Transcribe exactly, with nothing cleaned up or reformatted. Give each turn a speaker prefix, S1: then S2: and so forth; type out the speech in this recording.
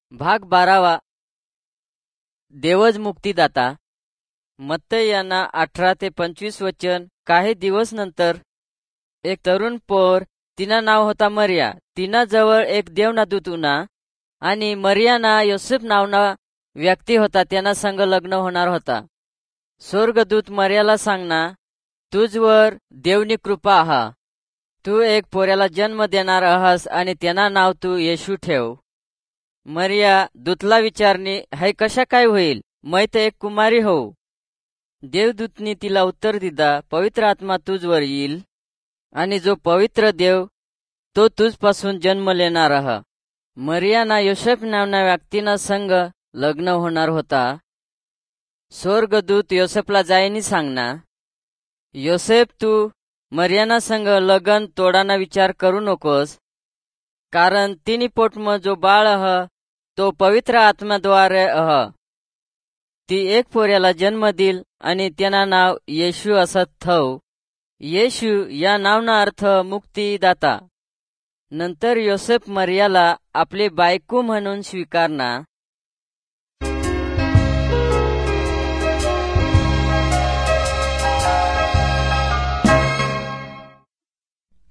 S1: भाग बारावा. देवज मुक्तीदाता. मत्तई यांना अठरा ते पंचवीस वचन. काही दिवस नंतर एक तरुण पोर, तिना नाव होता मरिया, तिना जवळ एक देवनादूत उना आणि मरियाना योसेफ नावना व्यक्ती होता, त्यांना संग लग्न होणार होता. स्वर्गदूत मरियाला सांगना, तुझवर देवनी कृपा आहा, तू एक पोऱ्याला जन्म देणार आहास आणि त्यांना नाव तू येशू ठेव. मरिया दूतला विचारणी, हे कशा काय होईल, मै तर एक कुमारी हो. देवदूतनी तिला उत्तर दिदा, पवित्र आत्मा तुझवर येईल आणि जो पवित्र देव तो तुझपासून जन्म लेणार आहा. मरियाना योसेफ नावना व्यक्तीना संग लग्न होणार होता. स्वर्गदूत योसेफला जायनी सांगना, योसेफ तू मरियाना संग लगन तोडाना विचार करू नकोस, कारण तिनी पोटम जो बाळ आह तो पवित्र आत्म्याद्वारे आह. ती एक पोऱ्याला जन्म देईल आणि त्यांना नाव येशू असं ठेव. येशू या नावना अर्थ मुक्तीदाता. नंतर योसेफ मरियाला आपली बायको म्हणून स्वीकारना